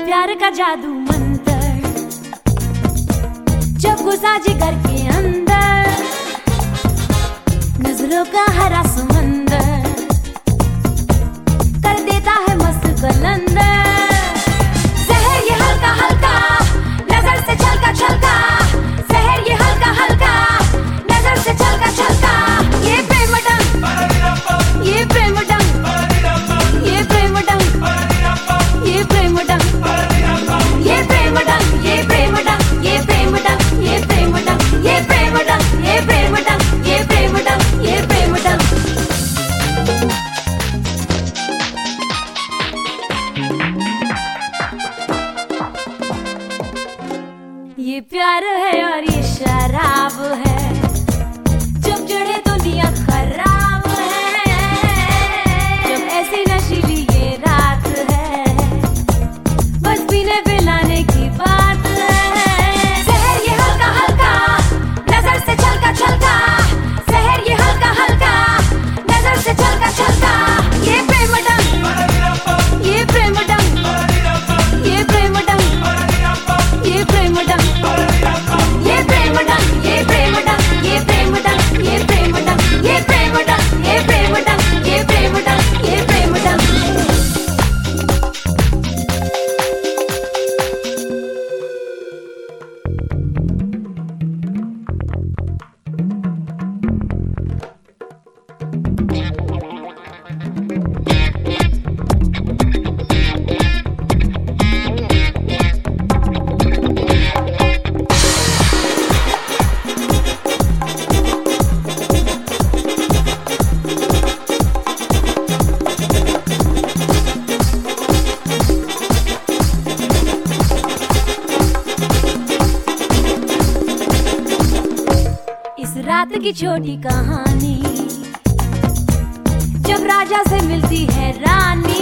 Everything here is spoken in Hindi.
प्यार का जादू मंतर जब घुसा जिगर के अंदर, नजरों का हरा समंदर कर देता है मस्त कलंदर। जहर ये हल्का हल्का नजर से छलका छलका, जहर ये हल्का हल्का नजर से छलका छलका। ये प्रेम डंग, ये प्रेम डंग, ये प्रेम डंग, ये प्रेम डंग, ये प्रेम डंग, ये प्रेम डंग, ये प्रेम डंग, ये प्रेम डंग, ये प्रेम डंग, ये प्रेम डंग, ये प्रेम डंग, ये प्रेम डंग। ये प्यार है और ये शराब है, जब चढ़े तो नियत खराब है, जब ऐसी नशीली ये रात है, बस पीने पिलाने की बात है। जहर ये हल्का हल्का नजर से छलका छलका, जहर ये हल्का हल्का नजर से छलका छलका। ये प्रेम डंग, ये प्रेम डंग, ये प्रेम डंग, ये प्रेम डंग, ये प्रेम डंग, ये प्रेम डंग, ये प्रेम डंग, ये प्रेम डंग, ये प्रेम डंग, ये प्रेम डंग, ये प्रेम डंग, ये प्रेम डंग। रात की छोटी कहानी, जब राजा से मिलती है रानी,